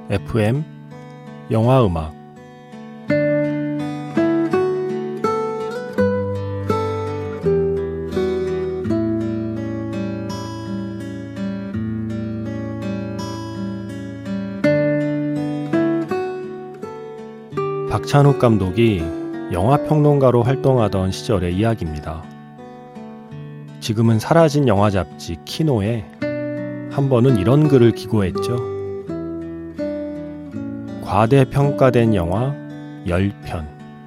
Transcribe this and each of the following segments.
FM 영화음악 박찬욱 감독이 영화평론가로 활동하던 시절의 이야기입니다. 지금은 사라진 영화 잡지 키노에 한 번은 이런 글을 기고했죠. 과대평가된 영화 10편.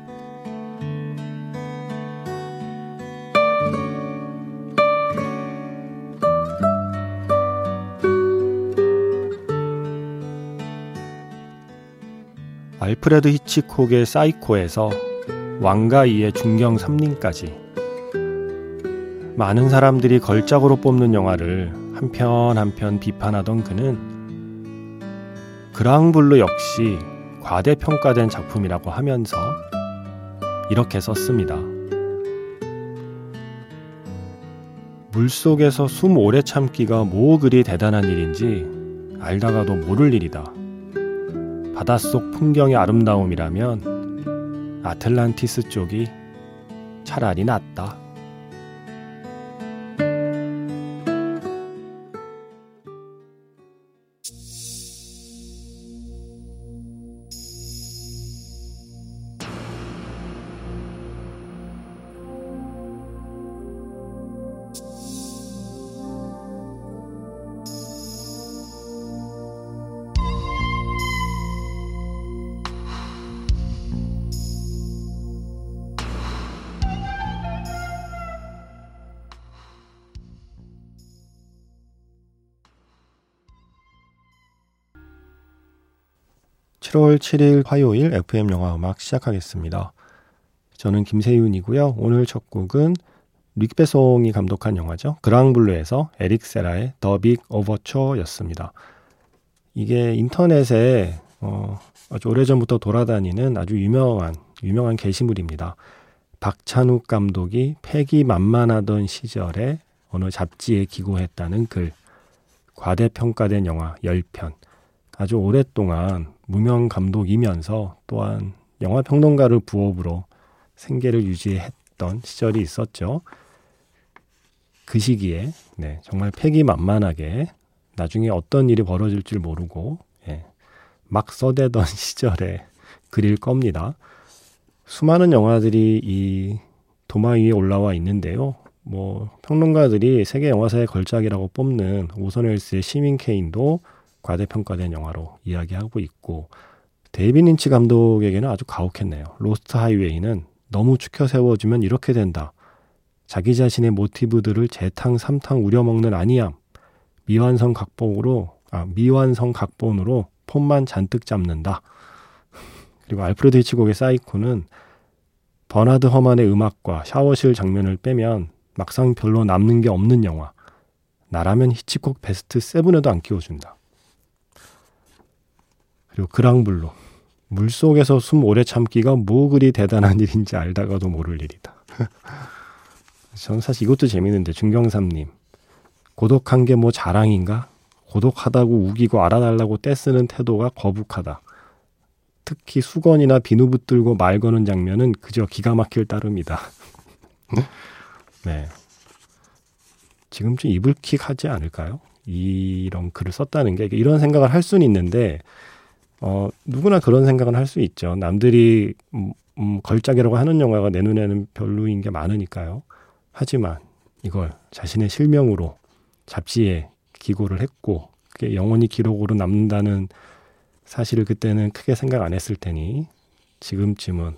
알프레드 히치콕의 사이코에서 왕가이의 중경 3린까지 많은 사람들이 걸작으로 뽑는 영화를 한 편 한 편 비판하던 그는 그랑블루 역시 과대평가된 작품이라고 하면서 이렇게 썼습니다. 물속에서 숨 오래 참기가 뭐 그리 대단한 일인지 알다가도 모를 일이다. 바닷속 풍경의 아름다움이라면 아틀란티스 쪽이 차라리 낫다. (7월 7일) 화요일 FM 영화음악 시작하겠습니다. 저는 김세윤이고요. 오늘 첫 곡은 릭 베송이 감독한 영화죠. 그랑블루에서 에릭 세라의 더 빅 오버처였습니다. 이게 인터넷에 아주 오래전부터 돌아다니는 아주 유명한 게시물입니다. 박찬욱 감독이 패기만만하던 시절에 어느 잡지에 기고했다는 글. 과대평가된 영화 10편. 아주 오랫동안 무명 감독이면서 또한 영화평론가를 부업으로 생계를 유지했던 시절이 있었죠. 그 시기에 정말 패기만만하게 나중에 어떤 일이 벌어질 줄 모르고 막 써대던 시절의 글일 겁니다. 수많은 영화들이 이 도마 위에 올라와 있는데요. 평론가들이 세계 영화사의 걸작이라고 뽑는 오선 웰스의 시민 케인도 과대평가된 영화로 이야기하고 있고, 데이빗 린치 감독에게는 아주 가혹했네요. 로스트 하이웨이는 너무 추켜 세워주면 이렇게 된다. 자기 자신의 모티브들을 재탕 삼탕 우려먹는 아니함. 미완성 각본으로 폰만 잔뜩 잡는다. 그리고 알프레드 히치콕의 사이코는 버나드 허만의 음악과 샤워실 장면을 빼면 막상 별로 남는 게 없는 영화. 나라면 히치콕 베스트 7에도 안 끼워준다. 그리고 그랑블루. 물속에서 숨 오래 참기가 뭐 그리 대단한 일인지 알다가도 모를 일이다. 저는 사실 이것도 재밌는데, 중경삼님. 고독한 게 뭐 자랑인가? 고독하다고 우기고 알아달라고 떼쓰는 태도가 거북하다. 특히 수건이나 비누 붙들고 말 거는 장면은 그저 기가 막힐 따름이다. 네. 지금쯤 이불킥 하지 않을까요? 이런 글을 썼다는 게. 이런 생각을 할 수는 있는데, 누구나 그런 생각은 할 수 있죠. 남들이 걸작이라고 하는 영화가 내 눈에는 별로인 게 많으니까요. 하지만 이걸 자신의 실명으로 잡지에 기고를 했고 그게 영원히 기록으로 남는다는 사실을 그때는 크게 생각 안 했을 테니 지금쯤은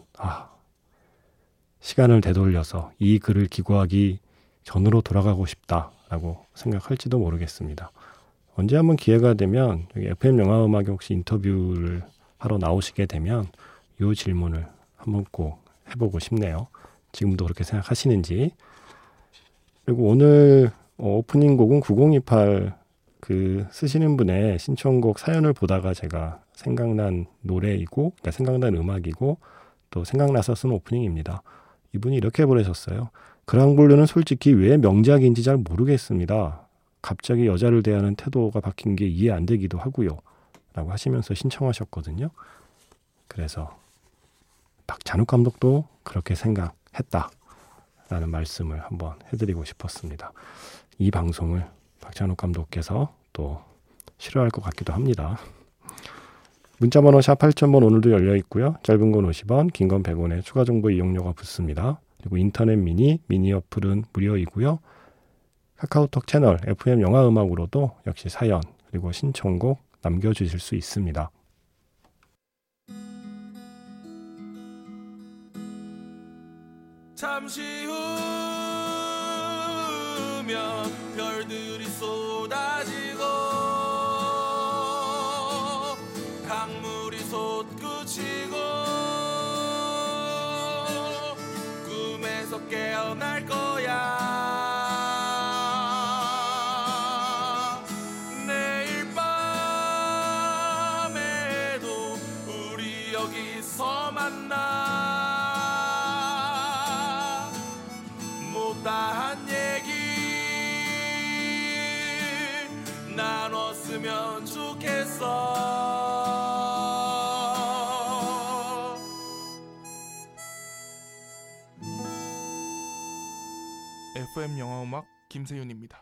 시간을 되돌려서 이 글을 기고하기 전으로 돌아가고 싶다라고 생각할지도 모르겠습니다. 언제 한번 기회가 되면 여기 FM 영화음악에 혹시 인터뷰를 하러 나오시게 되면 이 질문을 한번 꼭 해보고 싶네요. 지금도 그렇게 생각하시는지. 그리고 오늘 오프닝 곡은 9028 쓰시는 분의 신청곡 사연을 보다가 제가 생각난 노래이고, 그러니까 생각난 음악이고 또 생각나서 쓴 오프닝입니다. 이분이 이렇게 보내셨어요. 그랑블루는 솔직히 왜 명작인지 잘 모르겠습니다. 갑자기 여자를 대하는 태도가 바뀐 게 이해 안 되기도 하고요. 라고 하시면서 신청하셨거든요. 그래서 박찬욱 감독도 그렇게 생각했다라는 말씀을 한번 해드리고 싶었습니다. 이 방송을 박찬욱 감독께서 또 싫어할 것 같기도 합니다. 문자번호 샵 8000번 오늘도 열려 있고요. 짧은 건 50원, 긴 건 100원에 추가 정보 이용료가 붙습니다. 그리고 인터넷 미니 어플은 무료이고요. 카카오톡 채널 FM 영화음악으로도 역시 사연 그리고 신청곡 남겨주실 수 있습니다. 잠시 후면 별들이 쏟아지고 강물이 솟구치고 꿈에서 깨어날 거야. 내일 밤에도 우리 여기서 만나. 못다한 얘기 나눴으면 좋겠어. FM 영화음악 김세윤입니다.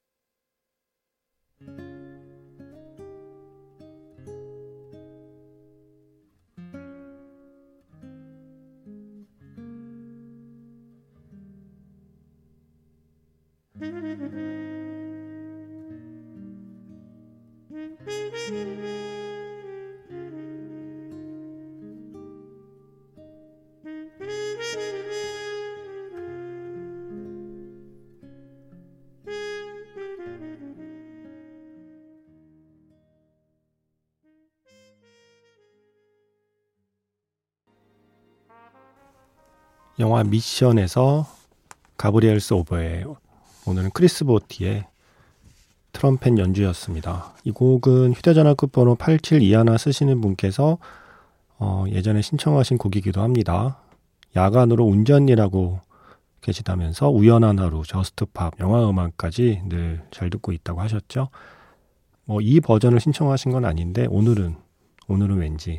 영화 미션에서 가브리엘스 오버의 오늘은 크리스 보티의 트럼펫 연주였습니다. 이 곡은 휴대전화 끝번호 8721 쓰시는 분께서 예전에 신청하신 곡이기도 합니다. 야간으로 운전이라고 계시다면서 우연한 하루, 저스트팝, 영화음악까지 늘 잘 듣고 있다고 하셨죠. 이 버전을 신청하신 건 아닌데 오늘은 왠지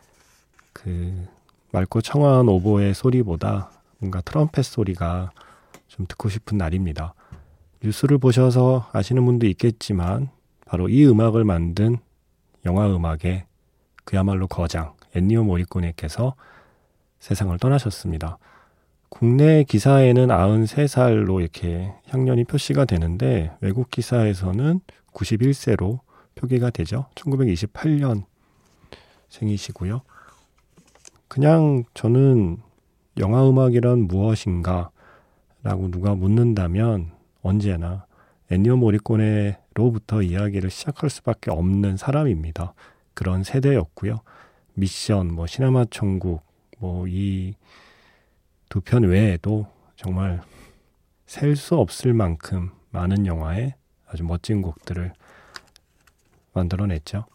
그 맑고 청아한 오보의 소리보다 뭔가 트럼펫 소리가 좀 듣고 싶은 날입니다. 뉴스를 보셔서 아시는 분도 있겠지만 바로 이 음악을 만든 영화음악의 그야말로 거장 엔니오 모리코네께서 세상을 떠나셨습니다. 국내 기사에는 93살로 이렇게 향년이 표시가 되는데 외국 기사에서는 91세로 표기가 되죠. 1928년 생이시고요. 그냥 저는 영화음악이란 무엇인가 라고 누가 묻는다면 언제나 엔니오 모리코네로부터 이야기를 시작할 수밖에 없는 사람입니다. 그런 세대였고요. 미션, 시네마 천국, 이 두 편 외에도 정말 셀 수 없을 만큼 많은 영화에 아주 멋진 곡들을 만들어냈죠.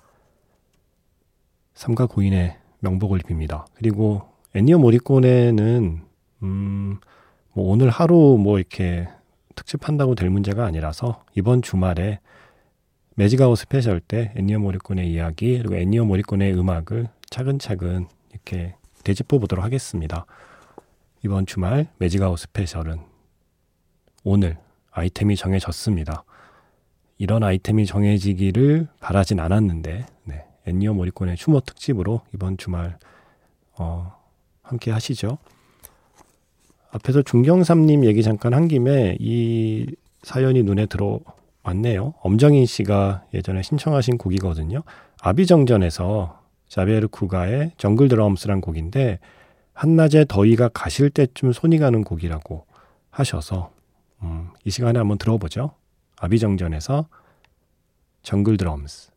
삼가 고인의 명복을 빕니다. 그리고 엔니오 모리코네는 오늘 하루 이렇게 특집한다고 될 문제가 아니라서 이번 주말에 매직아웃 스페셜 때 엔니오 모리코네 이야기 그리고 엔니오 모리코네 음악을 차근차근 이렇게 되짚어 보도록 하겠습니다. 이번 주말 매직아웃 스페셜은 오늘 아이템이 정해졌습니다. 이런 아이템이 정해지기를 바라진 않았는데 엔니오 모리코네 추모 특집으로 이번 주말 함께 하시죠. 앞에서 중경삼님 얘기 잠깐 한 김에 이 사연이 눈에 들어왔네요. 엄정인 씨가 예전에 신청하신 곡이거든요. 아비정전에서 자비에르 쿠가의 정글 드럼스란 곡인데 한낮에 더위가 가실 때쯤 손이 가는 곡이라고 하셔서 이 시간에 한번 들어보죠. 아비정전에서 정글 드럼스.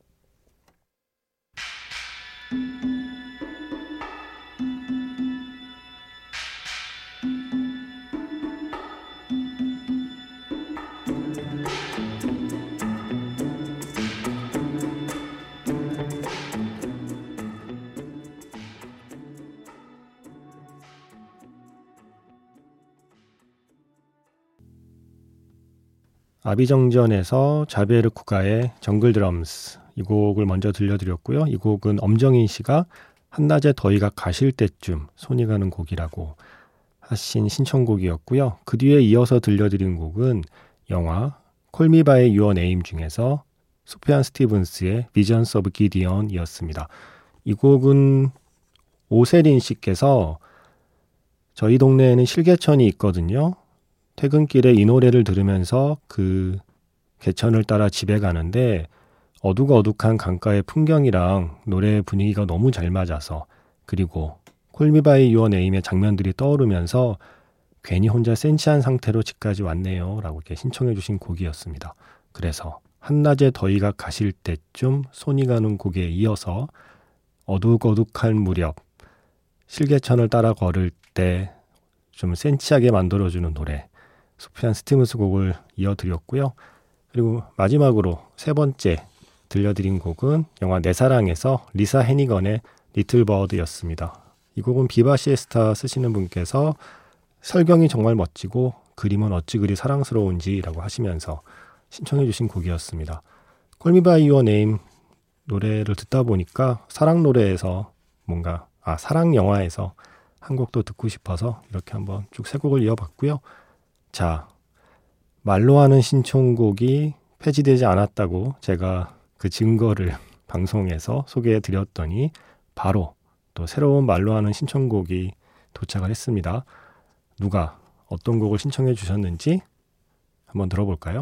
아비정전에서 자비에르 쿠가의 정글 드럼스, 이 곡을 먼저 들려드렸고요. 이 곡은 엄정인 씨가 한낮에 더위가 가실 때쯤 손이 가는 곡이라고 하신 신청곡이었고요. 그 뒤에 이어서 들려드린 곡은 영화 Call Me by Your Name 중에서 소피안 스티븐스의 Visions of Gideon이었습니다. 이 곡은 오세린 씨께서 저희 동네에는 실개천이 있거든요. 퇴근길에 이 노래를 들으면서 그 개천을 따라 집에 가는데 어둑어둑한 강가의 풍경이랑 노래 분위기가 너무 잘 맞아서, 그리고 Call Me by Your Name의 장면들이 떠오르면서 괜히 혼자 센치한 상태로 집까지 왔네요 라고 이렇게 신청해 주신 곡이었습니다. 그래서 한낮에 더위가 가실 때쯤 손이 가는 곡에 이어서 어둑어둑한 무렵 실개천을 따라 걸을 때 좀 센치하게 만들어주는 노래 소피안 스티븐스 곡을 이어드렸고요. 그리고 마지막으로 세 번째 들려드린 곡은 영화 내 사랑에서 리사 해니건의 리틀 버드였습니다. 이 곡은 비바 시에스타 쓰시는 분께서 설경이 정말 멋지고 그림은 어찌 그리 사랑스러운지라고 하시면서 신청해 주신 곡이었습니다. Call Me by Your Name 노래를 듣다 보니까 사랑 노래에서 뭔가 사랑 영화에서 한 곡도 듣고 싶어서 이렇게 한번 쭉 세 곡을 이어봤고요. 자, 말로 하는 신청곡이 폐지되지 않았다고 제가 그 증거를 방송에서 소개해 드렸더니 바로 또 새로운 말로 하는 신청곡이 도착을 했습니다. 누가 어떤 곡을 신청해 주셨는지 한번 들어볼까요?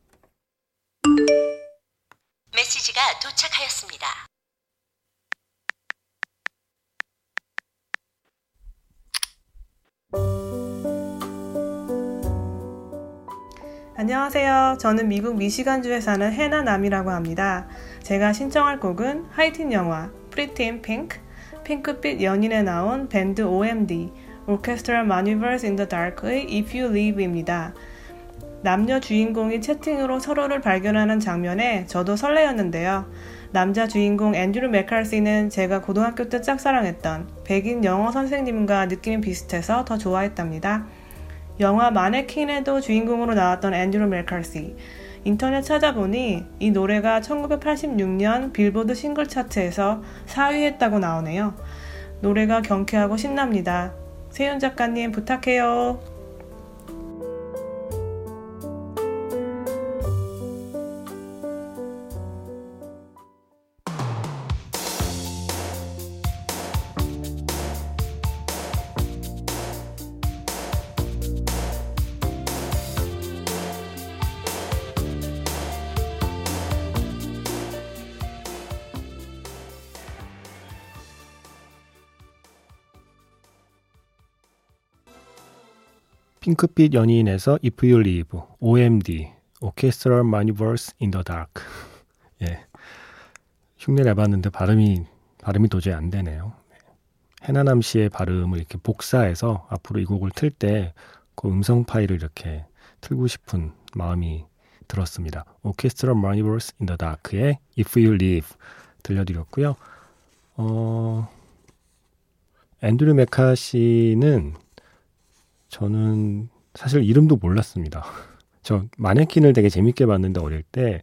메시지가 도착하였습니다. 안녕하세요. 저는 미국 미시간주에 사는 해나 남이라고 합니다. 제가 신청할 곡은 하이틴 영화 Pretty in Pink, 핑크빛 연인에 나온 밴드 OMD, Orchestral Maneuvers in the Dark의 If You Leave입니다. 남녀 주인공이 채팅으로 서로를 발견하는 장면에 저도 설레었는데요. 남자 주인공 앤드류 맥칼시는 제가 고등학교 때 짝사랑했던 백인 영어 선생님과 느낌이 비슷해서 더 좋아했답니다. 영화 마네킹에도 주인공으로 나왔던 앤드류 맥칼시. 인터넷 찾아보니 이 노래가 1986년 빌보드 싱글 차트에서 4위 했다고 나오네요. 노래가 경쾌하고 신납니다. 세윤 작가님 부탁해요. 핑크빛 연인에서 If You Leave, OMD, Orchestral Maneuvers in the Dark. 예, 흉내 내봤는데 발음이 도저히 안 되네요. 해나남 씨의 발음을 이렇게 복사해서 앞으로 이 곡을 틀 때 그 음성 파일을 이렇게 틀고 싶은 마음이 들었습니다. Orchestral Maneuvers in the Dark의 If You Leave 들려드렸고요. 앤드류 메카시는 저는 사실 이름도 몰랐습니다. 저 마네킹을 되게 재밌게 봤는데 어릴 때,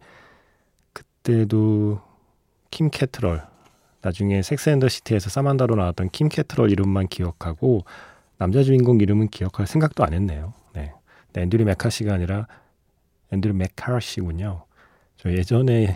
그때도 킴 캐트럴, 나중에 섹스 앤 더 시티에서 사만다로 나왔던 킴 캐트럴 이름만 기억하고 남자 주인공 이름은 기억할 생각도 안 했네요. 네. 앤드류 메카시가 아니라 앤드류 맥카시군요. 저 예전에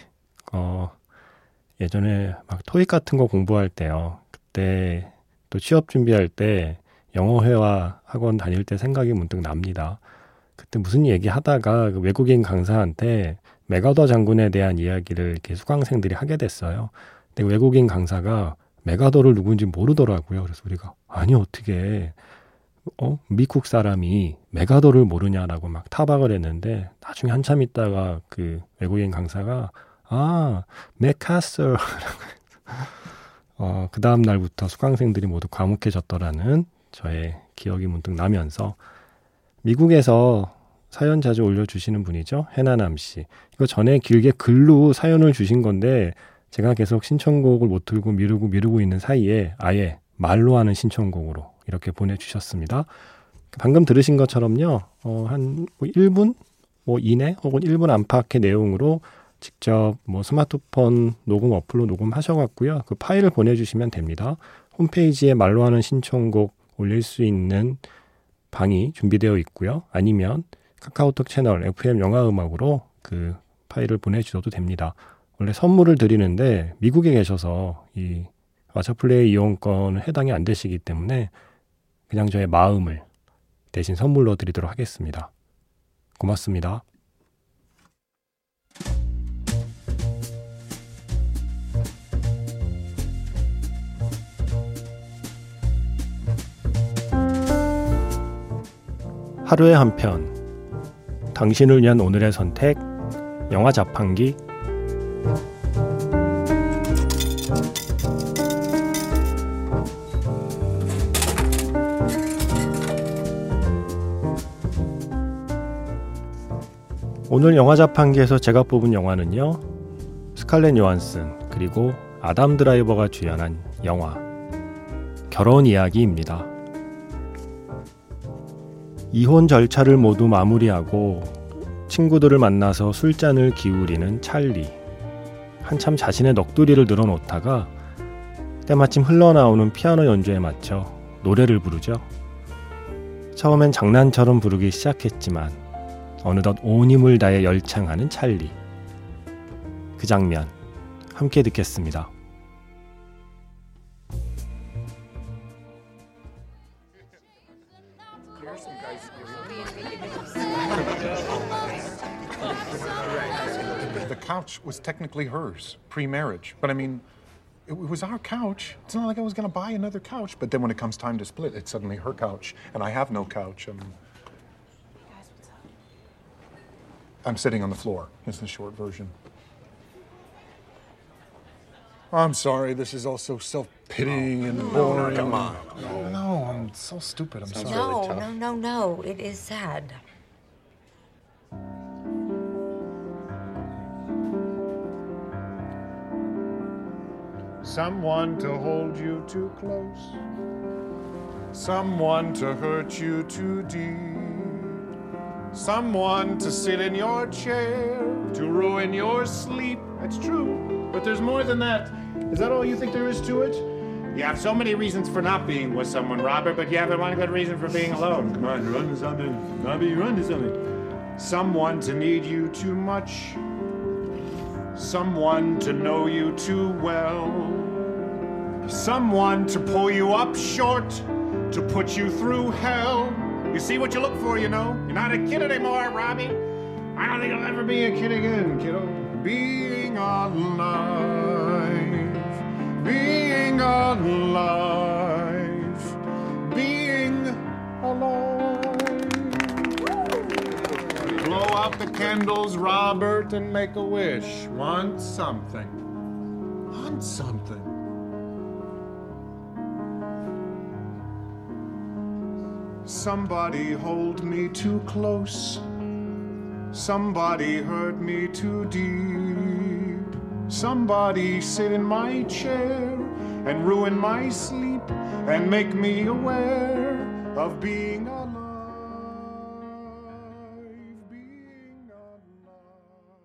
막 토익 같은 거 공부할 때요. 그때 또 취업 준비할 때 영어회화 학원 다닐 때 생각이 문득 납니다. 그때 무슨 얘기 하다가 그 외국인 강사한테 메가더 장군에 대한 이야기를 이렇게 수강생들이 하게 됐어요. 근데 외국인 강사가 메가더를 누군지 모르더라고요. 그래서 우리가 아니 어떻게 미국 사람이 메가더를 모르냐라고 막 타박을 했는데, 나중에 한참 있다가 그 외국인 강사가 맥카서 그 다음 날부터 수강생들이 모두 과묵해졌더라는 저의 기억이 문득 나면서, 미국에서 사연 자주 올려주시는 분이죠. 해나남 씨. 이거 전에 길게 글로 사연을 주신 건데 제가 계속 신청곡을 못 들고 미루고 있는 사이에 아예 말로 하는 신청곡으로 이렇게 보내주셨습니다. 방금 들으신 것처럼요. 한 1분 뭐 이내 혹은 1분 안팎의 내용으로 직접 뭐 스마트폰 녹음 어플로 녹음하셔갖고요. 그 파일을 보내주시면 됩니다. 홈페이지에 말로 하는 신청곡 올릴 수 있는 방이 준비되어 있고요. 아니면 카카오톡 채널 FM 영화음악으로 그 파일을 보내주셔도 됩니다. 원래 선물을 드리는데 미국에 계셔서 이 왓챠플레이 이용권은 해당이 안 되시기 때문에 그냥 저의 마음을 대신 선물로 드리도록 하겠습니다. 고맙습니다. 하루에 한 편, 당신을 위한 오늘의 선택, 영화 자판기. 오늘 영화 자판기에서 제가 뽑은 영화는요, 스칼렛 요한슨 그리고 아담 드라이버가 주연한 영화 결혼 이야기입니다. 이혼 절차를 모두 마무리하고 친구들을 만나서 술잔을 기울이는 찰리. 한참 자신의 넋두리를 늘어놓다가 때마침 흘러나오는 피아노 연주에 맞춰 노래를 부르죠. 처음엔 장난처럼 부르기 시작했지만 어느덧 온 힘을 다해 열창하는 찰리. 그 장면 함께 듣겠습니다. The couch was technically hers, pre-marriage. But I mean, it was our couch. It's not like I was going to buy another couch. But then when it comes time to split, it's suddenly her couch, and I have no couch. I'm sitting on the floor. It's the short version. I'm sorry, this is all so self-pitying and boring. Come on. No, I'm so stupid. I'm sorry. No. It is sad. Someone to hold you too close. Someone to hurt you too deep. Someone to sit in your chair, to ruin your sleep. That's true, but there's more than that. Is that all you think there is to it? You have so many reasons for not being with someone, Robert, but you haven't one good reason for being alone. Come on, run to something. Bobby, run to something. Someone to need you too much. Someone to know you too well. Someone to pull you up short, to put you through hell. You see what you look for, you know? You're not a kid anymore, Robbie. I don't think I'll ever be a kid again, kiddo. Being alive, being alive, being alive. Blow out the candles, Robert, and make a wish. Want something. Want something. Somebody hold me too close. Somebody hurt me too deep. Somebody sit in my chair and ruin my sleep and make me aware of being alive. Being alive.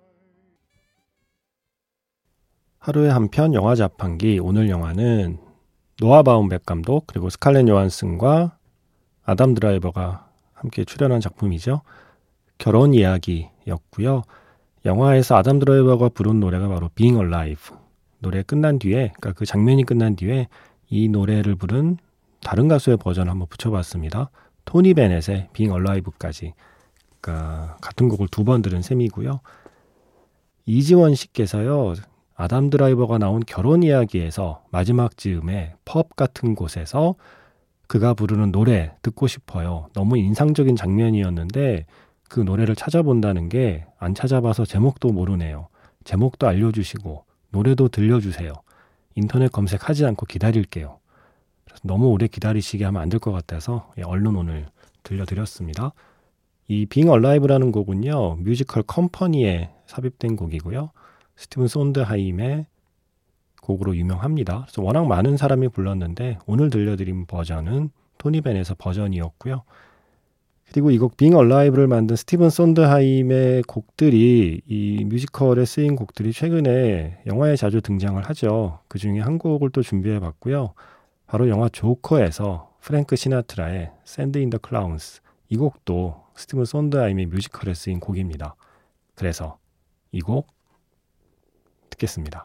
하루에 한 편 영화 자판기. 오늘 영화는 노아 바움백 감독 그리고 스칼렛 요한슨과 아담 드라이버가 함께 출연한 작품이죠. 결혼 이야기였고요. 영화에서 아담 드라이버가 부른 노래가 바로 Being Alive. 노래 끝난 뒤에, 그러니까 그 장면이 끝난 뒤에 이 노래를 부른 다른 가수의 버전을 한번 붙여봤습니다. 토니 베넷의 Being Alive까지. 그러니까 같은 곡을 두 번 들은 셈이고요. 이지원 씨께서요. 아담 드라이버가 나온 결혼 이야기에서 마지막 즈음에 펍 같은 곳에서 그가 부르는 노래 듣고 싶어요. 너무 인상적인 장면이었는데 그 노래를 찾아본다는 게 안 찾아봐서 제목도 모르네요. 제목도 알려주시고 노래도 들려주세요. 인터넷 검색하지 않고 기다릴게요. 그래서 너무 오래 기다리시게 하면 안 될 것 같아서 얼른 오늘 들려드렸습니다. 이 Being Alive라는 곡은요. 뮤지컬 컴퍼니에 삽입된 곡이고요. 스티븐 손드하임의 곡으로 유명합니다. 그래서 워낙 많은 사람이 불렀는데 오늘 들려드린 버전은 토니 벤에서 버전이었고요. 그리고 이 곡 Being Alive를 만든 스티븐 손드하임의 곡들이 이 뮤지컬에 쓰인 곡들이 최근에 영화에 자주 등장을 하죠. 그 중에 한 곡을 또 준비해봤고요. 바로 영화 조커에서 프랭크 시나트라의 Send in the Clowns, 이 곡도 스티븐 손드하임의 뮤지컬에 쓰인 곡입니다. 그래서 이 곡 듣겠습니다.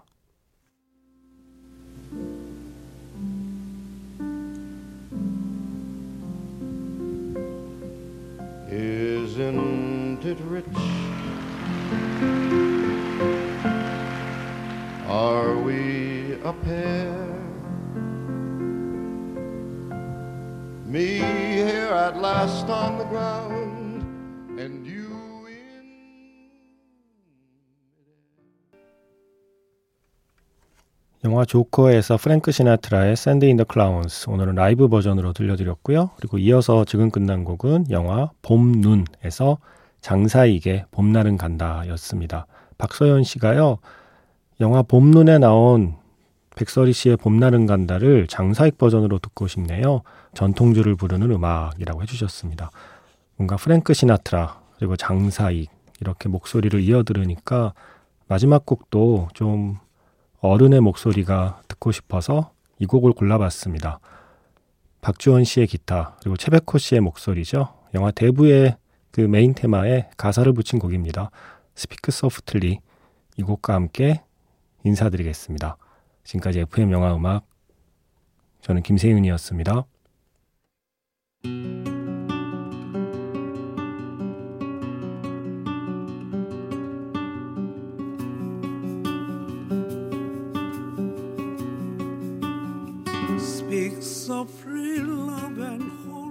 Isn't it rich? Are we a pair? Me here at last on the ground, and you 영화 조커에서 프랭크 시나트라의 Send in the Clowns, 오늘은 라이브 버전으로 들려드렸고요. 그리고 이어서 지금 끝난 곡은 영화 봄눈에서 장사익의 봄날은 간다 였습니다. 박서연 씨가요, 영화 봄눈에 나온 백설이 씨의 봄날은 간다를 장사익 버전으로 듣고 싶네요. 전통주를 부르는 음악이라고 해주셨습니다. 뭔가 프랭크 시나트라 그리고 장사익 이렇게 목소리를 이어 들으니까 마지막 곡도 좀 어른의 목소리가 듣고 싶어서 이 곡을 골라봤습니다. 박주원 씨의 기타 그리고 최백호 씨의 목소리죠. 영화 대부의 그 메인 테마에 가사를 붙인 곡입니다. Speak Softly, 이 곡과 함께 인사드리겠습니다. 지금까지 FM 영화음악, 저는 김세윤이었습니다. Speak softly, love, and hold